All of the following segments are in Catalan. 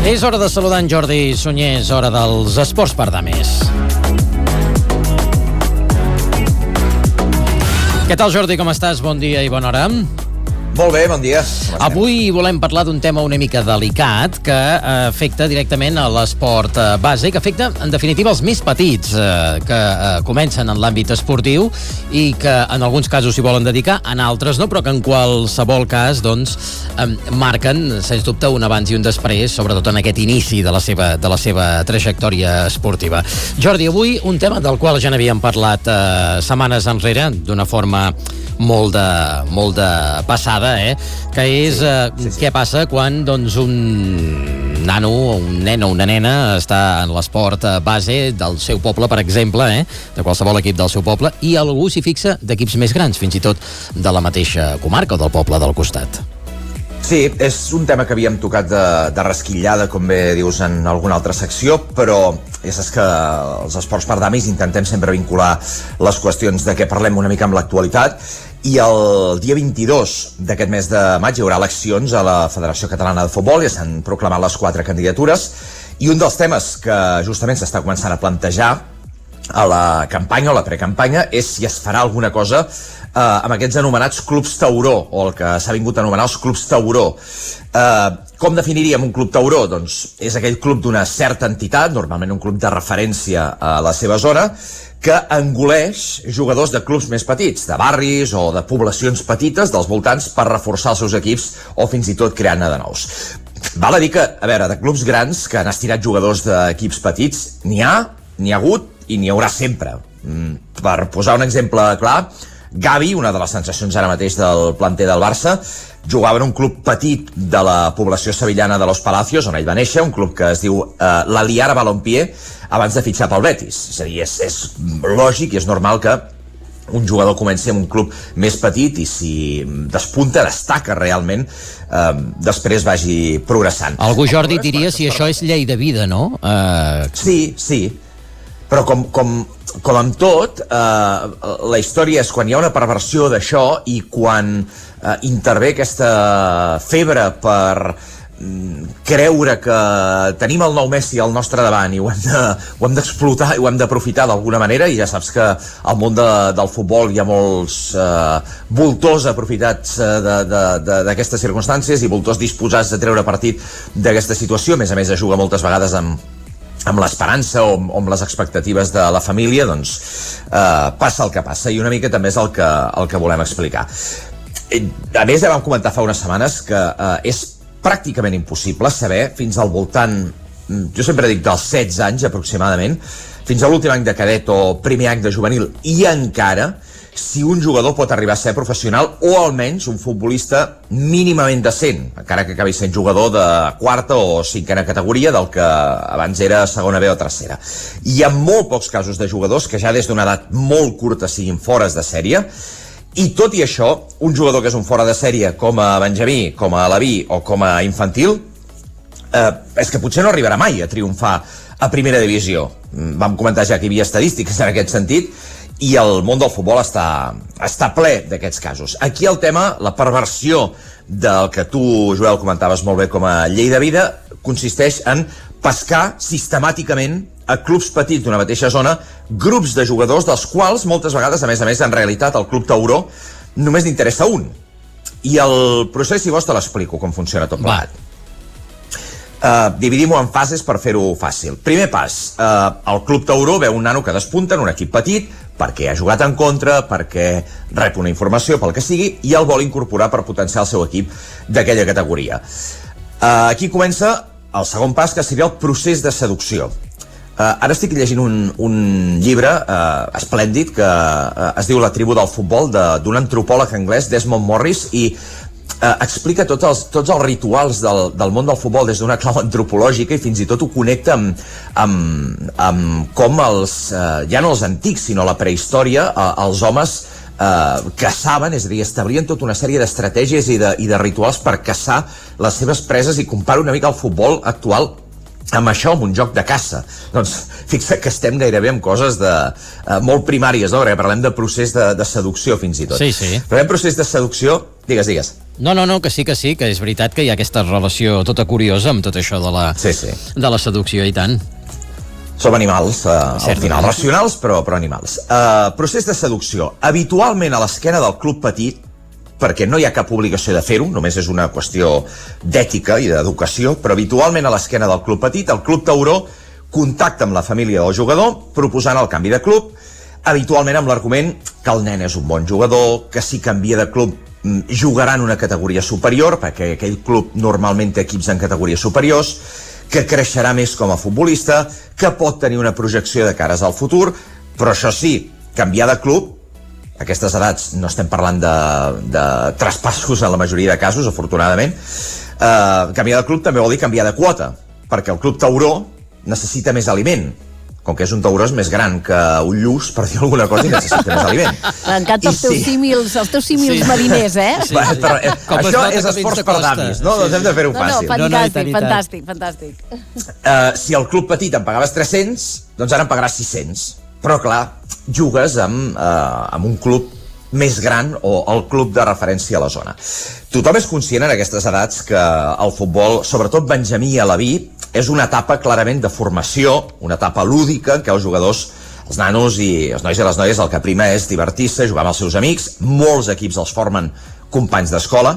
És hora de saludar en Jordi Sunyer, és hora dels esports per dames. Què tal, Jordi, com estàs? Bon dia i bona hora. Molt bé, bon dia. Avui volem parlar d'un tema una mica delicat que afecta directament a l'esport base, que afecta, en definitiva, els més petits que comencen en l'àmbit esportiu i que en alguns casos s'hi volen dedicar, en altres no, però que en qualsevol cas doncs, marquen, sens dubte, un abans i un després, sobretot en aquest inici de la seva trajectòria esportiva. Jordi, avui un tema del qual ja n'havíem parlat setmanes enrere, d'una forma molt de passada, que és què passa quan doncs, un nano, un nen o una nena està en l'esport base del seu poble, per exemple, de qualsevol equip del seu poble, i algú s'hi fixa d'equips més grans, fins i tot de la mateixa comarca o del poble del costat. Sí, és un tema que havíem tocat de rasquillada, com bé dius, en alguna altra secció, però ja saps que els esports per dames intentem sempre vincular les qüestions de què parlem una mica amb l'actualitat, i el dia 22 d'aquest mes de maig hi haurà eleccions a la Federació Catalana de Futbol, ja s'han proclamat les 4 candidatures, i un dels temes que justament s'està començant a plantejar a la campanya o la precampanya és si es farà alguna cosa amb aquests anomenats clubs tauró, o el que s'ha vingut a anomenar els clubs tauró. Com definiríem un club tauró? Doncs és aquell club d'una certa entitat, normalment un club de referència a la seva zona, que engoleix jugadors de clubs més petits, de barris o de poblacions petites dels voltants per reforçar els seus equips o fins i tot crear-ne de nous. Val a dir que, a veure, de clubs grans que han estirat jugadors d'equips petits, n'hi ha hagut i n'hi haurà sempre. Per posar un exemple clar, Gavi, una de les sensacions ara mateix del planter del Barça, jugava en un club petit de la població sevillana de Los Palacios, on ell va néixer, un club que es diu l'Aliara Balompié, abans de fitxar pel Betis. És a dir, és lògic i és normal que un jugador comenci en un club més petit i si despunta, destaca realment, després vagi progressant. Algú, Jordi, diria si això és llei de vida, no? Sí. Però com amb tot, la història és quan hi ha una perversió d'això i quan intervé aquesta febre per creure que tenim el nou Messi al nostre davant i ho hem d'explotar i ho hem d'aprofitar d'alguna manera, i ja saps que al món del futbol hi ha molts voltors aprofitats d'aquestes circumstàncies i voltors disposats a treure partit d'aquesta situació. A més es juga moltes vegades amb l'esperança o amb les expectatives de la família, doncs passa el que passa, i una mica també és el que volem explicar. A més, ja vam comentar fa unes setmanes que és pràcticament impossible saber fins al voltant, jo sempre dic dels 16 anys aproximadament, fins a l'últim any de cadet o primer any de juvenil, i encara si un jugador pot arribar a ser professional o almenys un futbolista mínimament decent, encara que acabi sent jugador de quarta o cinquena categoria del que abans era segona B o tercera. Hi ha molt pocs casos de jugadors que ja des d'una edat molt curta siguin fores de sèrie, i tot i això, un jugador que és un fora de sèrie com a benjamí, com a alaví o com a infantil, és que potser no arribarà mai a triomfar a primera divisió. Vam comentar ja que hi havia estadístiques en aquest sentit, i el món del futbol està ple d'aquests casos. Aquí el tema, la perversió del que tu, Joel, comentaves molt bé com a llei de vida, consisteix en pescar sistemàticament a clubs petits d'una mateixa zona grups de jugadors dels quals moltes vegades, a més, en realitat el club tauró només n'interessa un. I el procés, si vols, te l'explico com funciona tot plegat. Dividim-ho en fases per fer-ho fàcil. Primer pas, el club tauró veu un nano que despunta en un equip petit perquè ha jugat en contra, perquè rep una informació, pel que sigui, i el vol incorporar per potenciar el seu equip d'aquella categoria. Aquí comença el segon pas, que seria el procés de seducció. Ara estic llegint un llibre esplèndid que es diu La tribu del futbol, d'un antropòleg anglès, Desmond Morris, i explica tots els rituals del món del futbol des d'una clau antropològica, i fins i tot ho connecta amb com ja no els antics, sinó la prehistòria, els homes caçaven, és a dir, establien tota una sèrie d'estratègies i de rituals per caçar les seves preses, i compara una mica el futbol actual amb això, amb un joc de caça. Doncs fixa't que estem gairebé amb coses molt primàries, no? Perquè parlem de procés de seducció fins i tot. Sí. Parlem de procés de seducció Digues. No, que sí, que és veritat que hi ha aquesta relació tota curiosa amb tot això de la seducció, i tant. Som animals, al final, racionals, però animals. Procés de seducció. Habitualment a l'esquena del club petit, perquè no hi ha cap obligació de fer-ho, només és una qüestió d'ètica i d'educació, però habitualment a l'esquena del club petit, el club tauró contacta amb la família del jugador proposant el canvi de club, habitualment amb l'argument que el nen és un bon jugador, que si canvia de club jugarà en una categoria superior, perquè aquell club normalment té equips en categories superiors, que creixerà més com a futbolista, que pot tenir una projecció de cares al futur, però això sí, canviar de club, aquestes edats no estem parlant de traspassos en la majoria de casos, afortunadament, canviar de club també vol dir canviar de quota, perquè el club tauró necessita més aliment. Com que és un tauró és més gran que un lluç, per dir alguna cosa, i necessita més aliment. M'encanta els teus símils mariners, eh? Sí. Això és esforç per d'avis, no? Doncs hem de fer-ho fàcil. Fantàstic. Si el club petit en pagaves 300, doncs ara en pagaràs 600. Però, clar, jugues amb un club més gran o el club de referència a la zona. Tothom és conscient en aquestes edats que el futbol, sobretot Benjamí i Alaví, és una etapa clarament de formació, una etapa lúdica en què els jugadors, els nanos i els nois i les noies, el que prima és divertir-se, jugar amb els seus amics, molts equips els formen companys d'escola,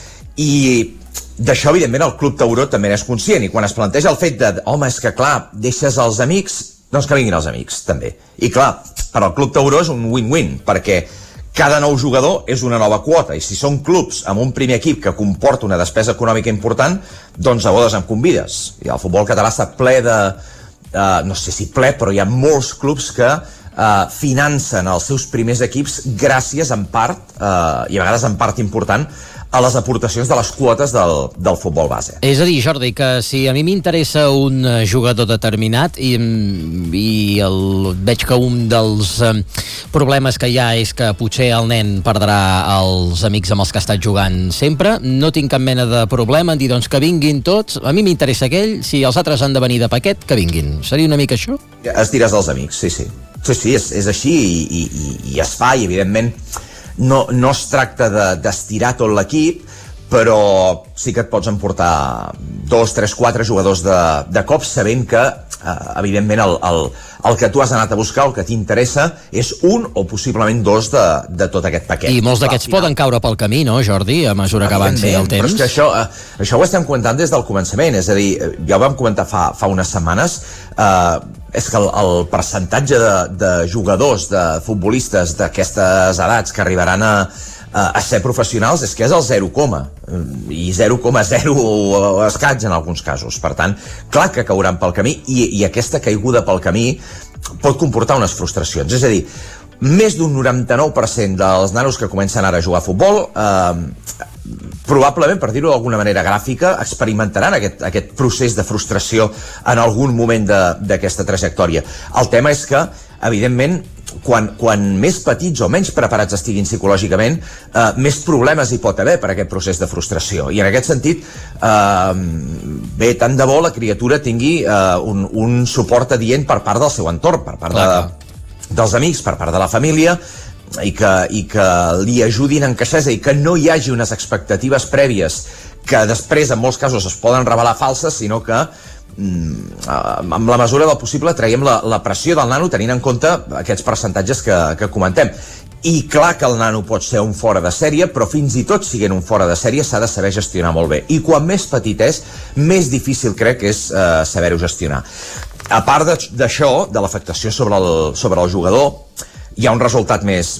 i d'això, evidentment, el Club Tauró també n'és conscient, i quan es planteja el fet de, home, és que clar, deixes els amics, doncs que vinguin els amics, també. I clar, per al Club Tauró és un win-win, perquè cada nou jugador és una nova quota, i si són clubs amb un primer equip que comporta una despesa econòmica important, doncs a bodes em convides. I el futbol català està ple de... no sé si ple, però hi ha molts clubs que financen els seus primers equips gràcies en part, i a vegades en part important, a les aportacions de les quotes del futbol base. És a dir, Jordi, que si a mi m'interessa un jugador determinat i veig que un dels problemes que hi ha és que potser el nen perdrà els amics amb els que ha estat jugant sempre, no tinc cap mena de problema en dir doncs que vinguin tots, a mi m'interessa aquell, si els altres han de venir de paquet, que vinguin. Seria una mica això? Es diràs dels amics, sí. Sí, és així i es fa, i evidentment no es tracta d'estirar tot l'equip, però sí que et pots emportar 2, 3, 4 jugadors de cop, sabent que, evidentment, el que tu has anat a buscar, el que t'interessa, és un o possiblement dos de tot aquest paquet. I molts d'aquests poden caure pel camí, no, Jordi, a mesura que avanci el temps? Però és que això ho estem comentant des del començament, és a dir, ja ho vam comentar fa unes setmanes, és que el percentatge de jugadors, de futbolistes d'aquestes edats que arribaran a ser professionals és que és el 0, i 0,0 escaig en alguns casos. Per tant, clar que cauran pel camí, i aquesta caiguda pel camí pot comportar unes frustracions. És a dir, més d'un 99% dels nanos que comencen ara a jugar a futbol probablement, per dir-ho d'alguna manera gràfica, experimentaran aquest procés de frustració en algun moment d'aquesta trajectòria. El tema és que, evidentment, quan més petits o menys preparats estiguin psicològicament, més problemes hi pot haver per aquest procés de frustració. I en aquest sentit, bé, tant de bo la criatura tingui un suport adient per part del seu entorn, per part dels amics, per part de la família, i que li ajudin a encaixar, i que no hi hagi unes expectatives prèvies que després en molts casos es poden revelar falses, sinó que amb la mesura del possible traiem la pressió del nano tenint en compte aquests percentatges que comentem. I clar que el nano pot ser un fora de sèrie, però fins i tot siguent un fora de sèrie s'ha de saber gestionar molt bé, i quan més petit és, més difícil crec que és saber-ho gestionar. A part d'això, de l'afectació sobre el jugador, hi ha un resultat més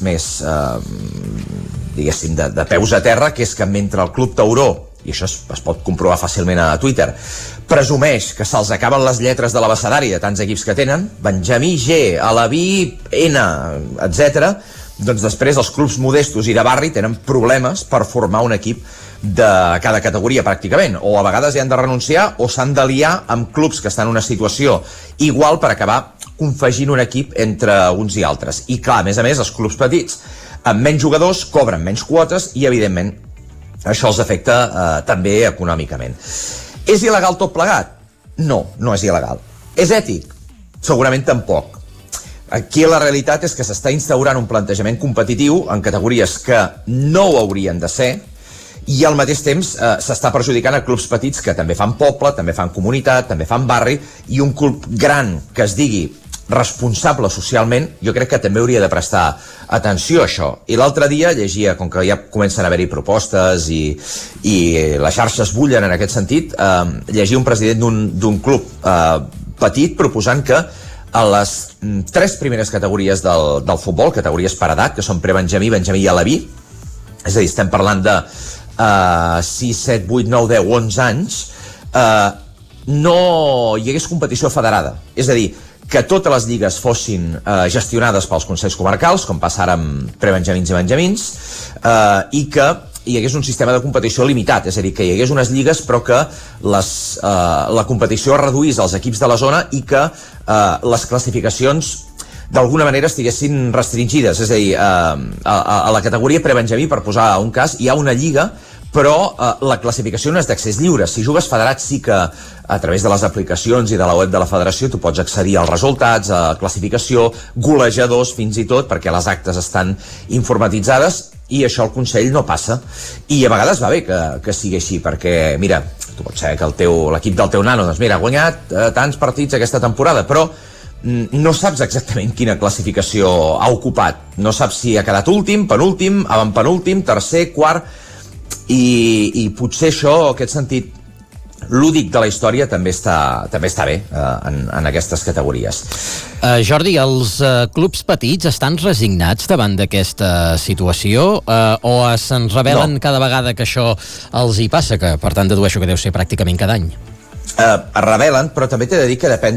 diguéssim, de peus a terra, que és que mentre el Club Tauró, i això es pot comprovar fàcilment a Twitter, presumeix que se'ls acaben les lletres de l'abecedari de tants equips que tenen, Benjamí G, Alaví N, etc., doncs després els clubs modestos i de barri tenen problemes per formar un equip de cada categoria pràcticament, o a vegades hi han de renunciar o s'han d'aliar amb clubs que estan en una situació igual per acabar confegint un equip entre uns i altres. I clar, a més, els clubs petits amb menys jugadors cobren menys quotes i, evidentment, això els afecta també econòmicament. És il·legal tot plegat? No, no és il·legal. És ètic? Segurament tampoc. Aquí la realitat és que s'està instaurant un plantejament competitiu en categories que no ho haurien de ser, i al mateix temps s'està perjudicant a clubs petits que també fan poble, també fan comunitat, també fan barri, i un club gran que es digui responsable socialment, jo crec que també hauria de prestar atenció a això. I l'altre dia llegia, com que ja comencen a haver-hi propostes i les xarxes bullen en aquest sentit, llegia un president d'un club petit proposant que a les 3 primeres categories del futbol, categories per edat, que són prebenjamí, benjamí i aleví, és a dir, estem parlant de 6, 7, 8, 9, 10, 11 anys, no hi hagués competició federada. És a dir, que totes les lligues fossin gestionades pels consells comarcals, com passa ara amb prebenjamins i benjamins, i que hi hagués un sistema de competició limitat, és a dir, que hi hagués unes lligues però que la competició es reduís als equips de la zona i que les classificacions d'alguna manera estiguessin restringides. És a dir, a la categoria prebenjamí, per posar un cas, hi ha una lliga, però la classificació no és d'accés lliure. Si jugues federat sí que a través de les aplicacions i de la web de la federació tu pots accedir als resultats, a classificació, golejadors fins i tot, perquè les actes estan informatitzades, i això el Consell no passa. I a vegades va bé que sigui així, perquè mira, tu pots saber que l'equip del teu nano, doncs mira, ha guanyat tants partits aquesta temporada, però no saps exactament quina classificació ha ocupat. No saps si ha quedat últim, penúltim, avantpenúltim, tercer, quart, i potser això, aquest sentit lúdic de la història també està bé en aquestes categories. Jordi, els clubs petits estan resignats davant d'aquesta situació o se'n rebel·len cada vegada que això els hi passa, que per tant dedueixo que deu ser pràcticament cada any? Es rebel·len, però també t'he de dir que depèn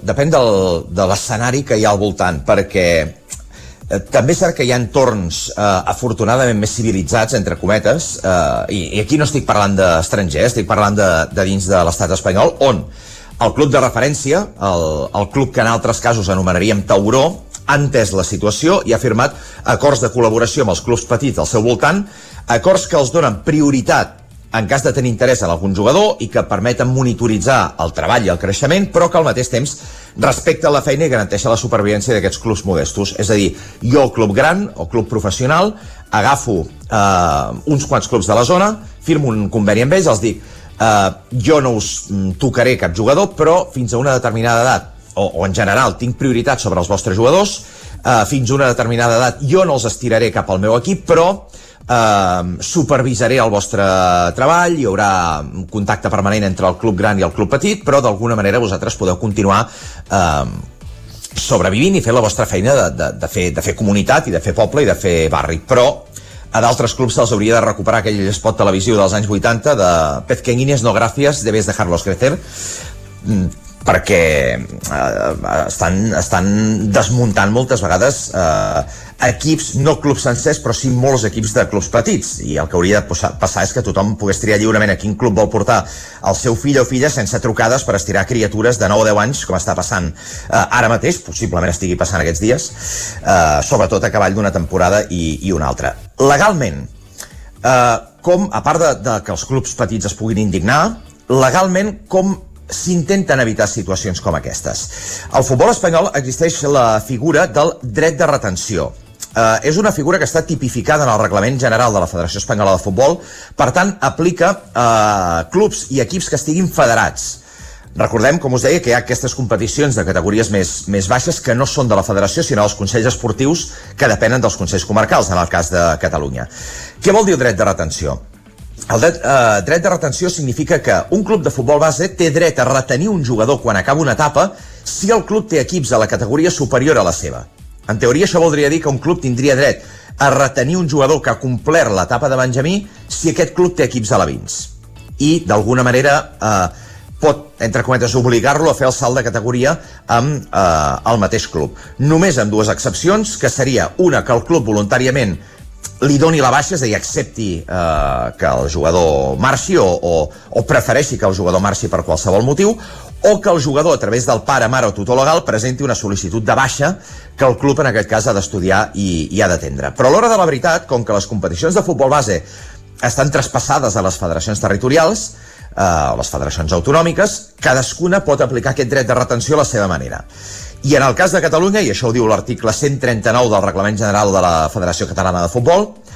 de l'escenari que hi ha al voltant, perquè també és cert que hi ha entorns afortunadament més civilitzats, entre cometes, i aquí no estic parlant d'estrangers, estic parlant de dins de l'estat espanyol, on el club de referència, el club que en altres casos anomenaríem Tauró, ha entès la situació i ha firmat acords de col·laboració amb els clubs petits al seu voltant, acords que els donen prioritat en cas de tenir interès en algun jugador i que permeten monitoritzar el treball i el creixement, però que al mateix temps respecta la feina i garanteix la supervivència d'aquests clubs modestos. És a dir, jo, club gran o club professional, agafo uns quants clubs de la zona, firmo un conveni amb ells, els dic jo no us tocaré cap jugador, però fins a una determinada edat, o en general tinc prioritat sobre els vostres jugadors, fins a una determinada edat jo no els estiraré cap al meu equip, però supervisaré el vostre treball, hi haurà un contacte permanent entre el club gran i el club petit, però d'alguna manera vosaltres podeu continuar sobrevivint i fer la vostra feina de fer comunitat i de fer poble i de fer barri. Però a d'altres clubs se'ls hauria de recuperar aquell spot televisiu dels anys 80 de Pezqueñines, no gracias, debes dejarlos crecer, perquè estan desmuntant moltes vegades equips, no clubs sencers, però sí molts equips de clubs petits, i el que hauria de passar és que tothom pogués triar lliurement a quin club vol portar el seu fill o filla sense trucades per estirar criatures de 9 o 10 anys, com està passant ara mateix, possiblement estigui passant aquests dies, sobretot a cavall d'una temporada i una altra. Legalment, a part de que els clubs petits es puguin indignar, legalment com s'intenten evitar situacions com aquestes? Al futbol espanyol existeix la figura del dret de retenció. És una figura que està tipificada en el Reglament General de la Federació Espanyola de Futbol, per tant, aplica a clubs i equips que estiguin federats. Recordem, com us deia, que hi ha aquestes competicions de categories més baixes que no són de la federació, sinó dels consells esportius que depenen dels consells comarcals, en el cas de Catalunya. Què vol dir el dret de retenció? El dret de retenció significa que un club de futbol base té dret a retenir un jugador quan acaba una etapa si el club té equips a la categoria superior a la seva. En teoria, això voldria dir que un club tindria dret a retenir un jugador que ha complert l'etapa de benjamí si aquest club té equips alevins. I, d'alguna manera, pot, entre cometes, obligar-lo a fer el salt de categoria amb el mateix club. Només amb dues excepcions, que seria una, que el club voluntàriament li doni la baixa, és a dir, accepti que el jugador marxi o prefereixi que el jugador marxi per qualsevol motiu, o que el jugador, a través del pare, mare o tutor legal, presenti una sol·licitud de baixa que el club, en aquest cas, ha d'estudiar i ha d'atendre. Però a l'hora de la veritat, com que les competicions de futbol base estan traspassades a les federacions territorials, o les federacions autonòmiques, cadascuna pot aplicar aquest dret de retenció a la seva manera. I en el cas de Catalunya, i això ho diu l'article 139 del Reglament General de la Federació Catalana de Futbol,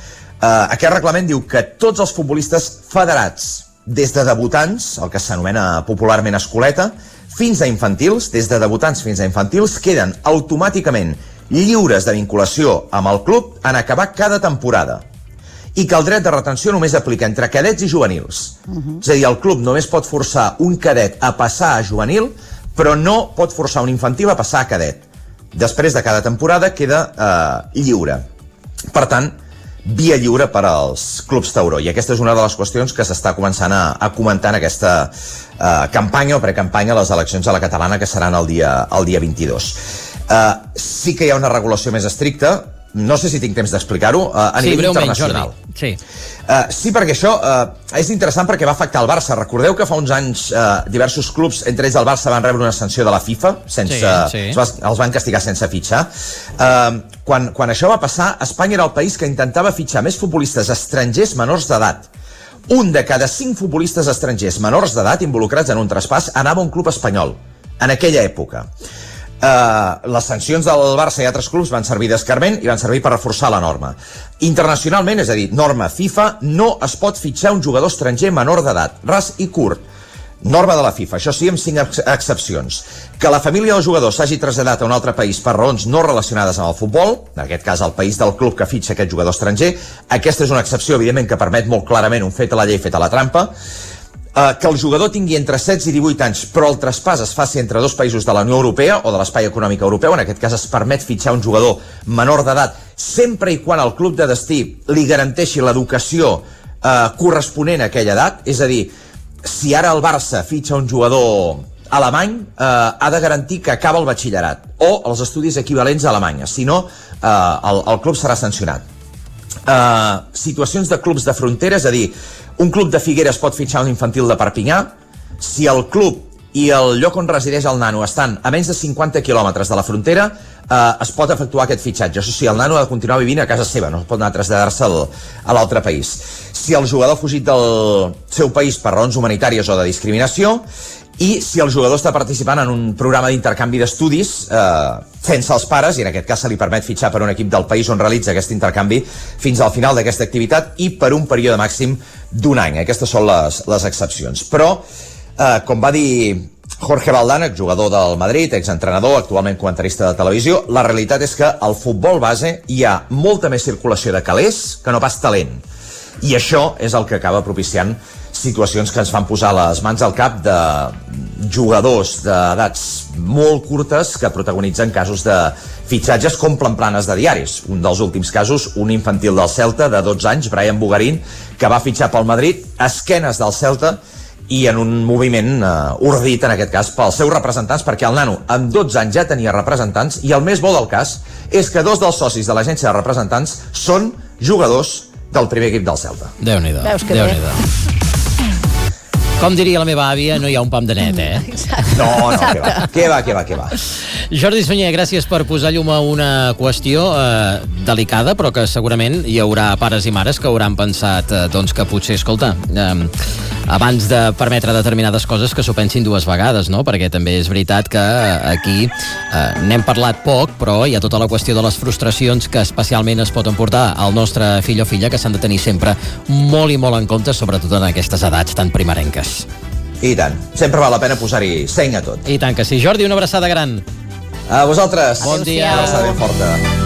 Aquest reglament diu que tots els futbolistes federats, des de debutants, el que s'anomena popularment escoleta, fins a infantils, des de debutants fins a infantils, queden automàticament lliures de vinculació amb el club en acabar cada temporada. I que el dret de retenció només aplica entre cadets i juvenils. És a dir, el club només pot forçar un cadet a passar a juvenil, però no pot forçar un infantil a passar a cadet. Després de cada temporada queda lliure. Per tant, via lliure per als clubs tauró. I aquesta és una de les qüestions que s'està començant a comentar en aquesta campanya o precampanya a les eleccions a la catalana, que seran el dia 22. Sí que hi ha una regulació més estricta, no sé si tinc temps d'explicar-ho, a nivell internacional. Sí, perquè això és interessant perquè va afectar el Barça. Recordeu que fa uns anys diversos clubs, entre ells el Barça, van rebre una sanció de la FIFA, els van castigar sense fitxar. Quan això va passar, Espanya era el país que intentava fitxar més futbolistes estrangers menors d'edat. Un de cada 5 futbolistes estrangers menors d'edat involucrats en un traspàs anava a un club espanyol, en aquella època. Les sancions del Barça i altres clubs van servir d'escarment i van servir per reforçar la norma. Internacionalment, és a dir, norma FIFA, no es pot fitxar un jugador estranger menor d'edat, ras i curt. Norma de la FIFA, això sí, amb 5 excepcions. Que la família del jugador s'hagi traslladat a un altre país per raons no relacionades amb el futbol, en aquest cas el país del club que fitxa aquest jugador estranger, aquesta és una excepció, evidentment, que permet molt clarament un fet a la llei, fet a la trampa. Que el jugador tingui entre 16 i 18 anys, però el traspàs es faci entre 2 països de la Unió Europea o de l'Espai Econòmic Europeu, en aquest cas es permet fitxar un jugador menor d'edat, sempre i quan el club de destí li garanteixi l'educació corresponent a aquella edat, és a dir, si ara el Barça fitxa un jugador alemany, ha de garantir que acaba el batxillerat o els estudis equivalents a Alemanya, si no, el club serà sancionat. Situacions de clubs de frontera, és a dir, un club de Figueres pot fitxar un infantil de Perpinyà si el club i el lloc on resideix el nano estan a menys de 50 quilòmetres de la frontera. Es pot efectuar aquest fitxatge. Això sí, el nano ha de continuar vivint a casa seva, no pot anar a traslladar-se a l'altre país. Si el jugador ha fugit del seu país per raons humanitàries o de discriminació, i si el jugador està participant en un programa d'intercanvi d'estudis fent-se els pares, i en aquest cas se li permet fitxar per un equip del país on realitza aquest intercanvi fins al final d'aquesta activitat i per un període màxim d'1 any. Aquestes són les excepcions. Però, com va dir Jorge Valdán, exjugador del Madrid, exentrenador, actualment comentarista de televisió, la realitat és que al futbol base hi ha molta més circulació de calés que no pas talent. I això és el que acaba propiciant situacions que ens fan posar les mans al cap de jugadors d'edats molt curtes que protagonitzen casos de fitxatges com planes de diaris. Un dels últims casos, un infantil del Celta de 12 anys, Brian Bugarín, que va fitxar pel Madrid a esquenes del Celta i en un moviment ordit, en aquest cas, pels seus representants, perquè el nano amb 12 anys ja tenia representants, i el més bo del cas és que 2 dels socis de l'agència de representants són jugadors del primer equip del Celta. Déu-n'hi-do. Déu-n'hi-do. Com diria la meva àvia, no hi ha un pam de net, No, què va. Jordi Sunyer, gràcies per posar llum a una qüestió delicada, però que segurament hi haurà pares i mares que hauran pensat que potser, escolta, abans de permetre determinades coses que s'ho pensin 2 vegades, no? Perquè també és veritat que aquí n'hem parlat poc, però hi ha tota la qüestió de les frustracions que especialment es pot emportar al nostre fill o filla, que s'han de tenir sempre molt i molt en compte, sobretot en aquestes edats tan primerenques. I tant, sempre val la pena posar-hi seny a tot. I tant que sí. Jordi, una abraçada gran. A vosaltres. Bon dia. Una abraçada ben forta.